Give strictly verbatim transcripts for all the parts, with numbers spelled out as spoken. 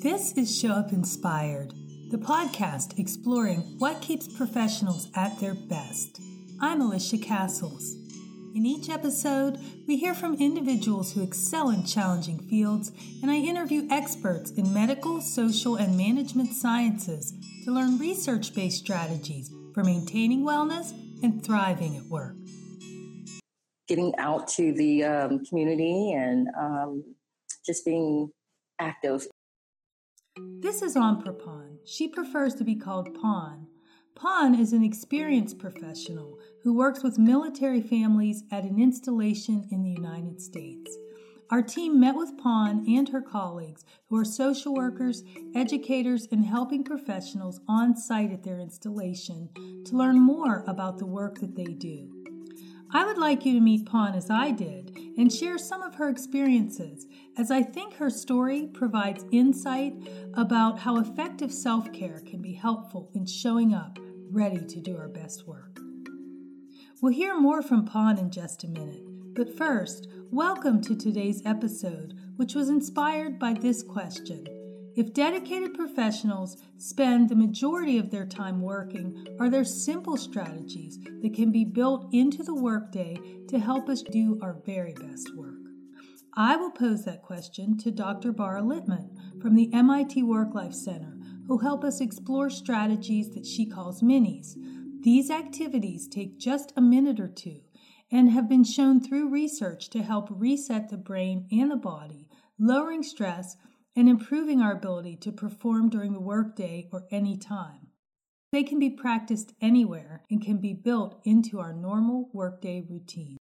This is Show Up Inspired, the podcast exploring what keeps professionals at their best. I'm Alicia Castles. In each episode, we hear from individuals who excel in challenging fields, and I interview experts in medical, social, and management sciences to learn research-based strategies for maintaining wellness and thriving at work. Getting out to the um, community and um, just being active. This is Ompra Pon. She prefers to be called Pon. Pon is an experienced professional who works with military families at an installation in the United States. Our team met with Pon and her colleagues, who are social workers, educators, and helping professionals on site at their installation, to learn more about the work that they do. I would like you to meet Pon as I did and share some of her experiences, as I think her story provides insight about how effective self-care can be helpful in showing up ready to do our best work. We'll hear more from Pon in just a minute, but first, welcome to today's episode, which was inspired by this question. If dedicated professionals spend the majority of their time working, are there simple strategies that can be built into the workday to help us do our very best work? I will pose that question to Doctor Bara Littman from the M I T Work-Life Center, who'll help us explore strategies that she calls minis. These activities take just a minute or two and have been shown through research to help reset the brain and the body, lowering stress and improving our ability to perform during the workday or any time. They can be practiced anywhere and can be built into our normal workday routine.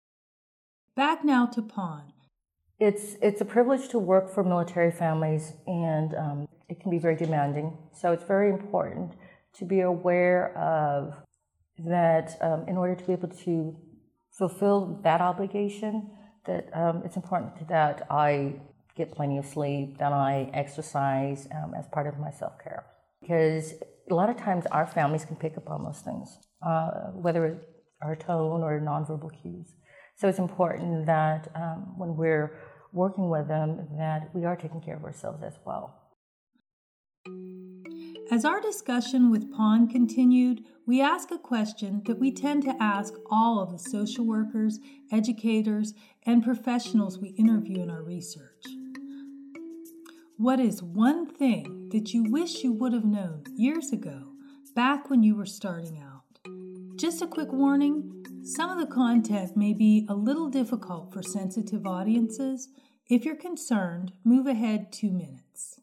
Back now to Pon. It's it's a privilege to work for military families, and um, it can be very demanding. So it's very important to be aware of that um, in order to be able to fulfill that obligation, that um, it's important that I get plenty of sleep, that I exercise um, as part of my self-care. Because a lot of times our families can pick up on those things, uh, whether it's our tone or nonverbal cues. So it's important that um, when we're working with them, that we are taking care of ourselves as well. As our discussion with Pon continued, we asked a question that we tend to ask all of the social workers, educators, and professionals we interview in our research. What is one thing that you wish you would have known years ago, back when you were starting out? Just a quick warning, some of the content may be a little difficult for sensitive audiences. If you're concerned, move ahead two minutes.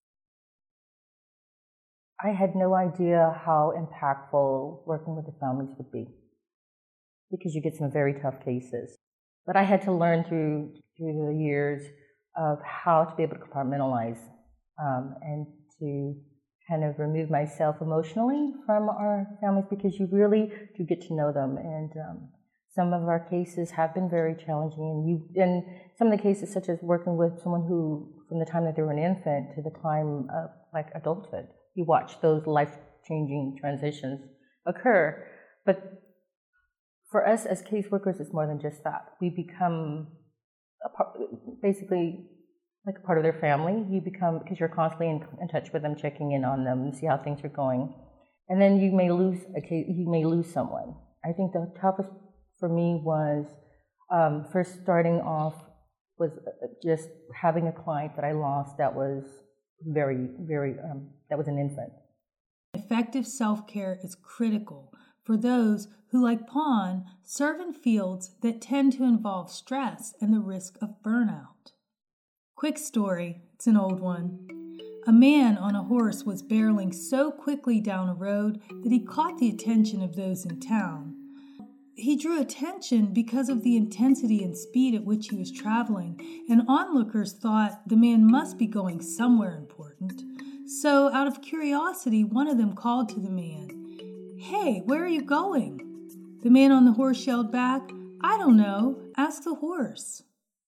I had no idea how impactful working with the families would be, because you get some very tough cases. But I had to learn through, through the years of how to be able to compartmentalize um, and to kind of remove myself emotionally from our families, because you really do get to know them. And um, some of our cases have been very challenging, and you, in some of the cases, such as working with someone who, from the time that they were an infant to the time of like adulthood, you watch those life-changing transitions occur. But for us as caseworkers, it's more than just that. We become a part, basically like a part of their family. You become, because you're constantly in, in touch with them, checking in on them, and see how things are going. And then you may lose a case, you may lose someone. I think the toughest for me was um, first starting off was just having a client that I lost that was very, very, um, that was an infant. Effective self-care is critical for those who, like Pon, serve in fields that tend to involve stress and the risk of burnout. Quick story, it's an old one. A man on a horse was barreling so quickly down a road that he caught the attention of those in town. He drew attention because of the intensity and speed at which he was traveling, and onlookers thought the man must be going somewhere important. So, out of curiosity, one of them called to the man, "Hey, where are you going?" The man on the horse yelled back, "I don't know, ask the horse."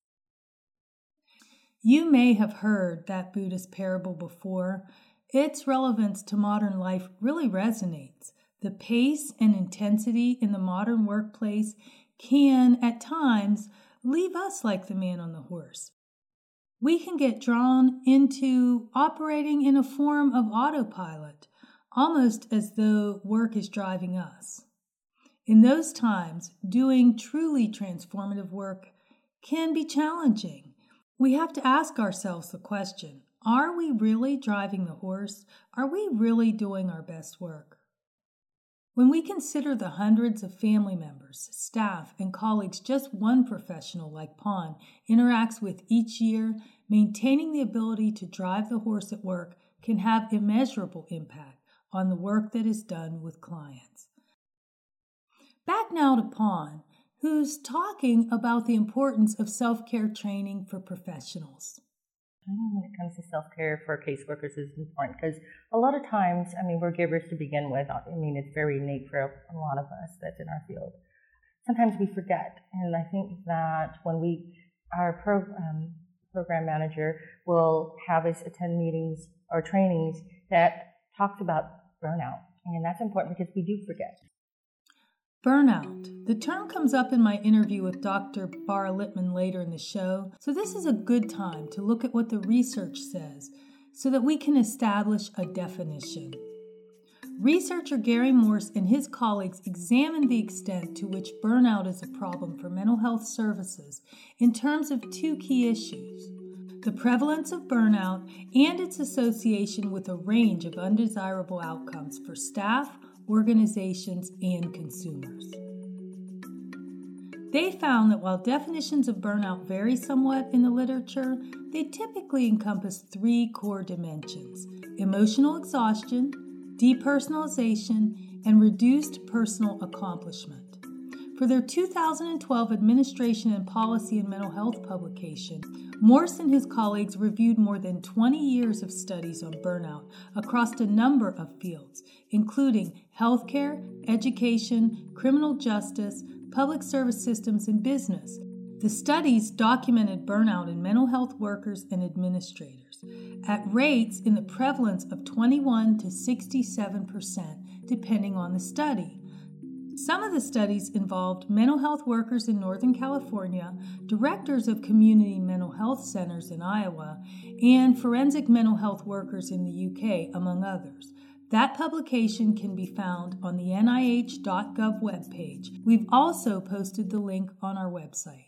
You may have heard that Buddhist parable before. Its relevance to modern life really resonates. The pace and intensity in the modern workplace can, at times, leave us like the man on the horse. we can get drawn into operating in a form of autopilot, almost as though work is driving us. In those times, doing truly transformative work can be challenging. We have to ask ourselves the question, are we really driving the horse? Are we really doing our best work? When we consider the hundreds of family members, staff, and colleagues just one professional like Pon interacts with each year, maintaining the ability to drive the horse at work can have immeasurable impact on the work that is done with clients. Back now to Pon, who's talking about the importance of self-care training for professionals. I think when it comes to self-care for caseworkers is important because a lot of times, I mean, we're givers to begin with. I mean, it's very innate for a lot of us that's in our field. Sometimes we forget, and I think that when we, our pro, um, program manager will have us attend meetings or trainings that talks about burnout, and that's important because we do forget. Burnout. The term comes up in my interview with Doctor Bara Littman later in the show, so this is a good time to look at what the research says so that we can establish a definition. Researcher Gary Morse and his colleagues examined the extent to which burnout is a problem for mental health services in terms of two key issues: the prevalence of burnout and its association with a range of undesirable outcomes for staff, organizations, and consumers. They found that while definitions of burnout vary somewhat in the literature, they typically encompass three core dimensions: emotional exhaustion, depersonalization, and reduced personal accomplishment. For their two thousand twelve Administration and Policy in Mental Health publication, Morse and his colleagues reviewed more than twenty years of studies on burnout across a number of fields, including healthcare, education, criminal justice, public service systems, and business. The studies documented burnout in mental health workers and administrators at rates in the prevalence of twenty-one to sixty-seven percent, depending on the study. Some of the studies involved mental health workers in Northern California, directors of community mental health centers in Iowa, and forensic mental health workers in the U K, among others. That publication can be found on the N I H dot gov webpage. We've also posted the link on our website.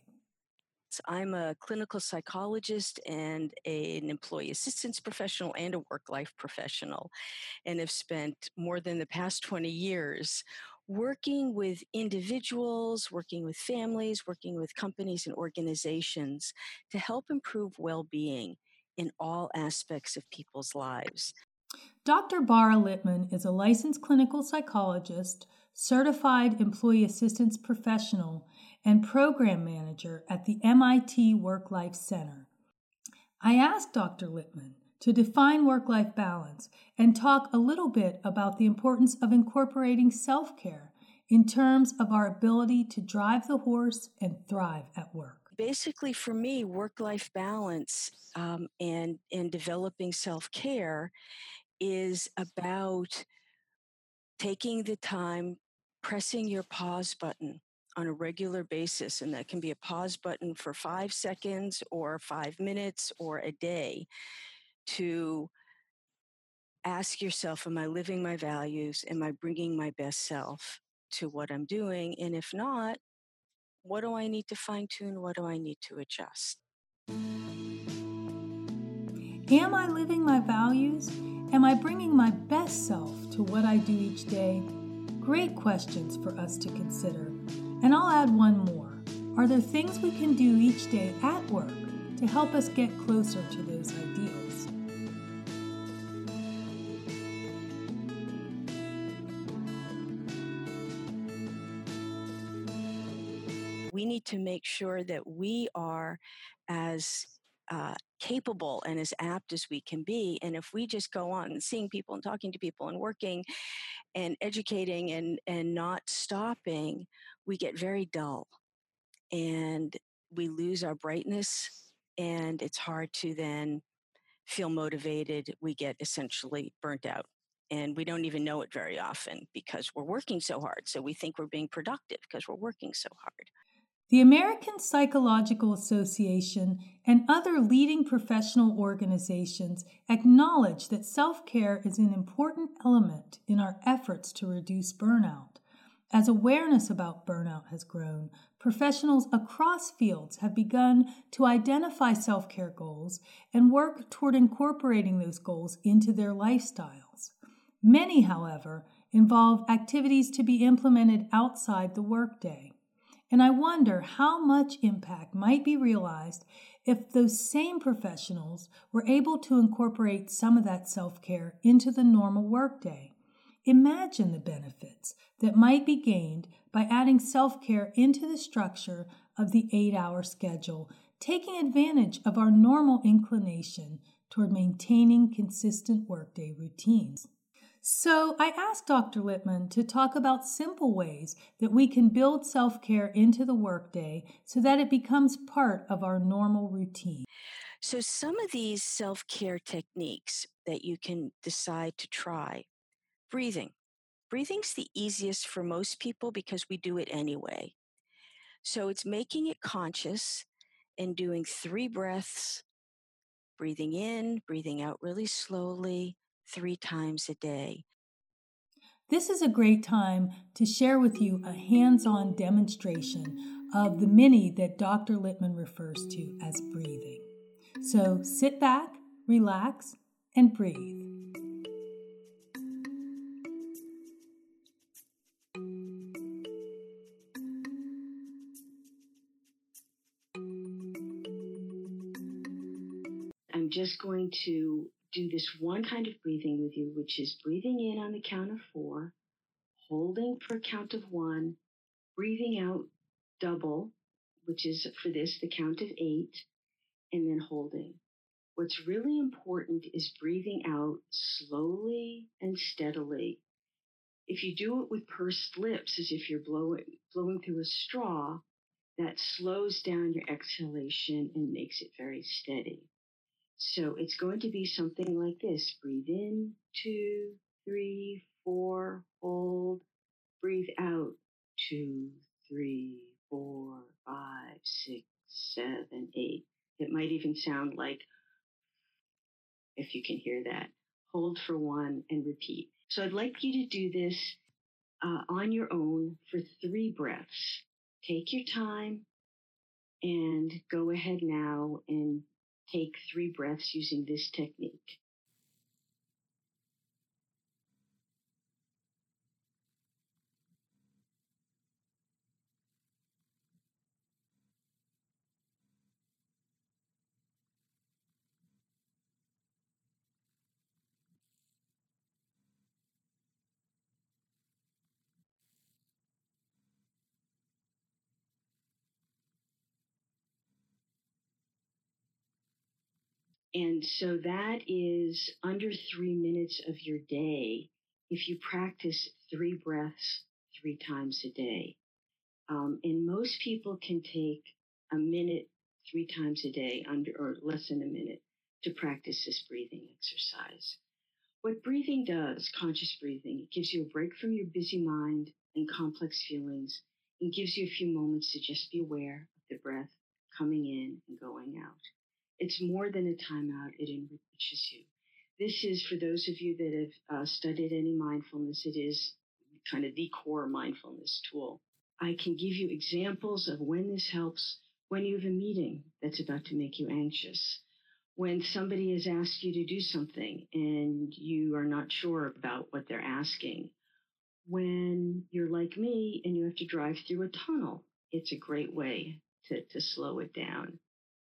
I'm a clinical psychologist and a, an employee assistance professional and a work-life professional, and have spent more than the past twenty years working with individuals, working with families, working with companies and organizations to help improve well-being in all aspects of people's lives. Doctor Bara Littman is a licensed clinical psychologist, certified employee assistance professional, and program manager at the M I T Work-Life Center. I asked Doctor Littman to define work-life balance and talk a little bit about the importance of incorporating self-care in terms of our ability to drive the horse and thrive at work. Basically, for me, work-life balance um, and, and developing self-care is about taking the time, pressing your pause button on a regular basis, and that can be a pause button for five seconds or five minutes or a day, to ask yourself, am I living my values? Am I bringing my best self to what I'm doing? And if not, what do I need to fine tune? What do I need to adjust? Am I living my values? Am I bringing my best self to what I do each day? Great questions for us to consider. And I'll add one more. Are there things we can do each day at work to help us get closer to those ideals? We need to make sure that we are as uh, capable and as apt as we can be. And if we just go on and seeing people and talking to people and working and educating and, and not stopping, we get very dull and we lose our brightness, and it's hard to then feel motivated. We get essentially burnt out. And we don't even know it very often because we're working so hard. So we think we're being productive because we're working so hard. The American Psychological Association and other leading professional organizations acknowledge that self-care is an important element in our efforts to reduce burnout. As awareness about burnout has grown, professionals across fields have begun to identify self-care goals and work toward incorporating those goals into their lifestyles. Many, however, involve activities to be implemented outside the workday. And I wonder how much impact might be realized if those same professionals were able to incorporate some of that self-care into the normal workday. Imagine the benefits that might be gained by adding self-care into the structure of the eight-hour schedule, taking advantage of our normal inclination toward maintaining consistent workday routines. So I asked Doctor Littman to talk about simple ways that we can build self-care into the workday so that it becomes part of our normal routine. So some of these self-care techniques that you can decide to try. Breathing. Breathing's the easiest for most people because we do it anyway. So it's making it conscious and doing three breaths, breathing in, breathing out really slowly, three times a day. This is a great time to share with you a hands-on demonstration of the mini that Doctor Littman refers to as breathing. So sit back, relax, and breathe. I'm just going to do this one kind of breathing with you, which is breathing in on the count of four, holding for a count of one, breathing out double, which is for this, the count of eight, and then holding. What's really important is breathing out slowly and steadily. If you do it with pursed lips, as if you're blowing, blowing through a straw, that slows down your exhalation and makes it very steady. So it's going to be something like this. Breathe in, two, three, four, hold. Breathe out, two, three, four, five, six, seven, eight. It might even sound like, if you can hear that, hold for one and repeat. So I'd like you to do this uh, on your own for three breaths. Take your time and go ahead now and take three breaths using this technique. And so that is under three minutes of your day if you practice three breaths three times a day. Um, and most people can take a minute three times a day, under or less than a minute, to practice this breathing exercise. What breathing does, conscious breathing, it gives you a break from your busy mind and complex feelings and gives you a few moments to just be aware of the breath coming in and going out. It's more than a timeout. It enriches you. This is, for those of you that have uh, studied any mindfulness, it is kind of the core mindfulness tool. I can give you examples of when this helps when you have a meeting that's about to make you anxious, when somebody has asked you to do something and you are not sure about what they're asking, when you're like me and you have to drive through a tunnel. It's a great way to, to slow it down.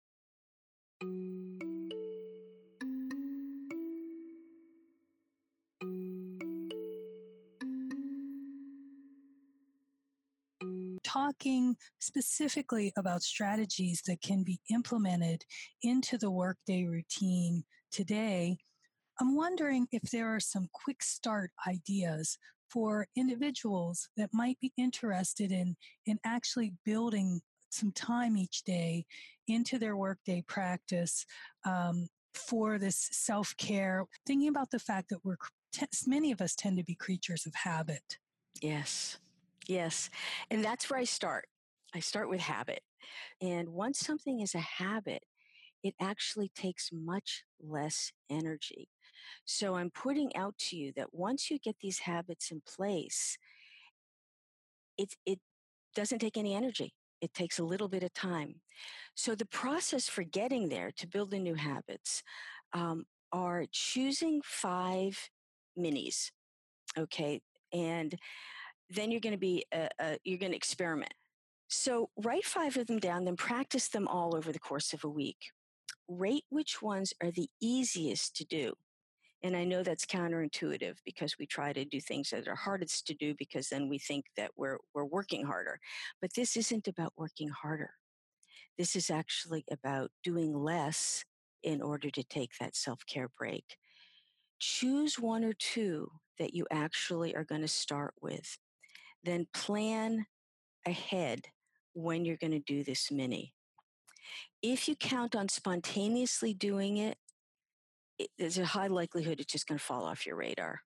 Talking specifically about strategies that can be implemented into the workday routine today, I'm wondering if there are some quick start ideas for individuals that might be interested in, in actually building some time each day into their workday practice um, for this self-care, thinking about the fact that we're many of us tend to be creatures of habit. Yes. Yes. And that's where I start. I start with habit. And once something is a habit, it actually takes much less energy. So I'm putting out to you that once you get these habits in place, it, it doesn't take any energy. It takes a little bit of time. So the process for getting there to build the new habits um, are choosing five minis, okay? And then you're going to be, uh, uh, you're going to experiment. So write five of them down, then practice them all over the course of a week. Rate which ones are the easiest to do. And I know that's counterintuitive because we try to do things that are hardest to do because then we think that we're, we're working harder. But this isn't about working harder. This is actually about doing less in order to take that self-care break. Choose one or two that you actually are going to start with. Then plan ahead when you're going to do this mini. If you count on spontaneously doing it, it there's a high likelihood it's just going to fall off your radar.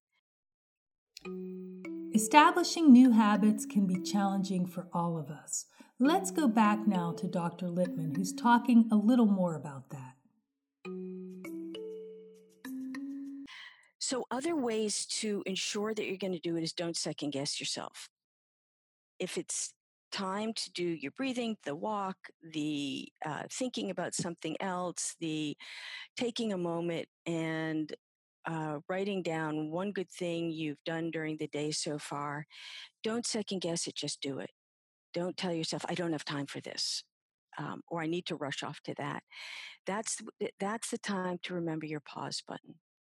Establishing new habits can be challenging for all of us. Let's go back now to Doctor Littman, who's talking a little more about that. So other ways to ensure that you're going to do it is don't second guess yourself. If it's time to do your breathing, the walk, the uh, thinking about something else, the taking a moment and uh, writing down one good thing you've done during the day so far, don't second guess it, just do it. Don't tell yourself, I don't have time for this, um, or I need to rush off to that. That's, that's the time to remember your pause button.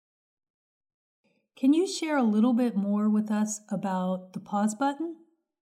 Can you share a little bit more with us about the pause button?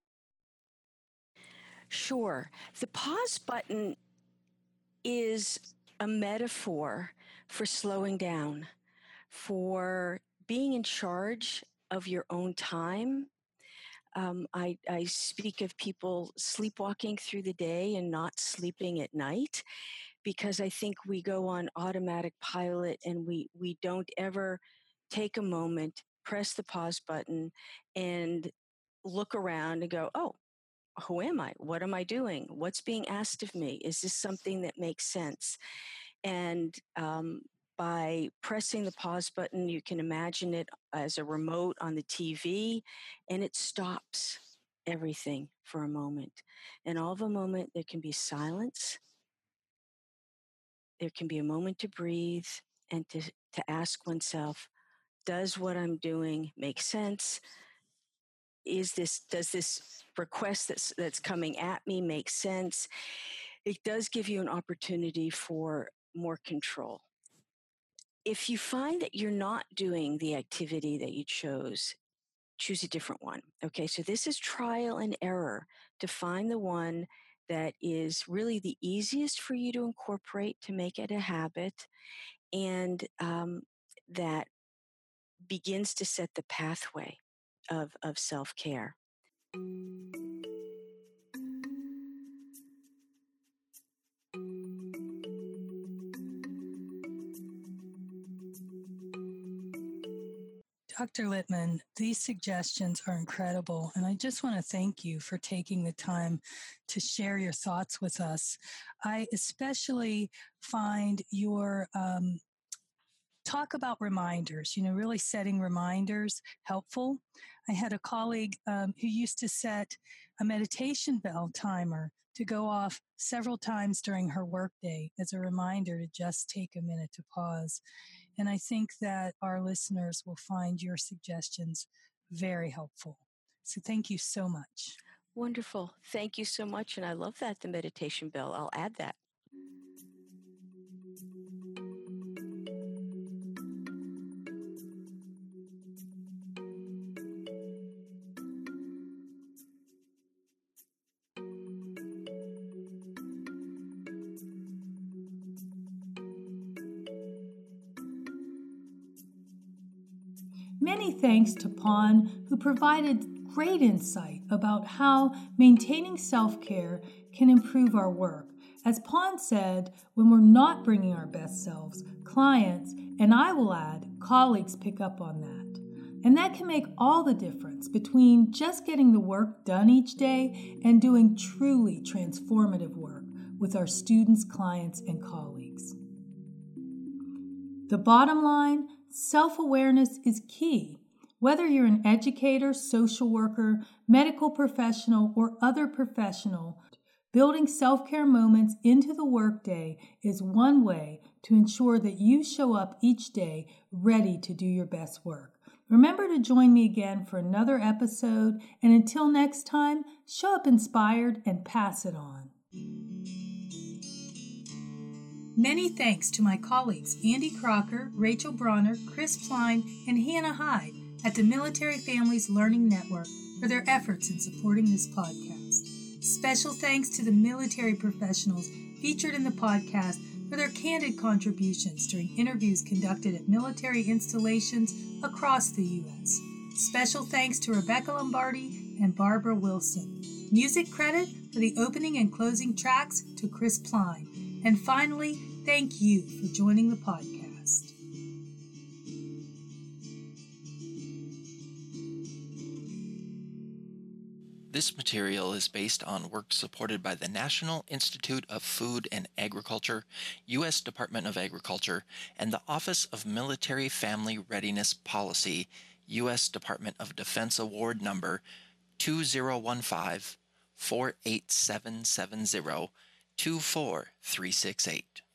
Sure. The pause button is a metaphor for slowing down, for being in charge of your own time. Um, I, I speak of people sleepwalking through the day and not sleeping at night because I think we go on automatic pilot and we, we don't ever take a moment, press the pause button, and look around and go, oh, who am I? What am I doing? What's being asked of me? Is this something that makes sense? And um, by pressing the pause button, you can imagine it as a remote on the T V, and it stops everything for a moment. And all of a moment, there can be silence. There can be a moment to breathe and to, to ask oneself, does what I'm doing make sense? Is this, does this request that's, that's coming at me make sense? It does give you an opportunity for more control. If you find that you're not doing the activity that you chose, choose a different one. Okay, so this is trial and error to find the one that is really the easiest for you to incorporate to make it a habit and um, that begins to set the pathway of, of self-care. Doctor Littman, these suggestions are incredible, and I just want to thank you for taking the time to share your thoughts with us. I especially find your um, talk about reminders, you know, really setting reminders helpful. I had a colleague um, who used to set a meditation bell timer to go off several times during her workday as a reminder to just take a minute to pause. And I think that our listeners will find your suggestions very helpful. So thank you so much. Wonderful. Thank you so much. And I love that, the meditation bell. I'll add that. Many thanks to Pon, who provided great insight about how maintaining self-care can improve our work. As Pon said, when we're not bringing our best selves, clients, and I will add, colleagues pick up on that. And that can make all the difference between just getting the work done each day and doing truly transformative work with our students, clients, and colleagues. The bottom line, self-awareness is key. Whether you're an educator, social worker, medical professional, or other professional, building self-care moments into the workday is one way to ensure that you show up each day ready to do your best work. Remember to join me again for another episode, and until next time, show up inspired and pass it on. Many thanks to my colleagues Andy Crocker, Rachel Bronner, Chris Pline, and Hannah Hyde at the Military Families Learning Network for their efforts in supporting this podcast. Special thanks to the military professionals featured in the podcast for their candid contributions during interviews conducted at military installations across the U S. Special thanks to Rebecca Lombardi and Barbara Wilson. Music credit for the opening and closing tracks to Chris Pline. And finally, thank you for joining the podcast. This material is based on work supported by the National Institute of Food and Agriculture, U S Department of Agriculture, and the Office of Military Family Readiness Policy, U S Department of Defense Award Number two zero one five, four eight seven seven zero, two four three six eight.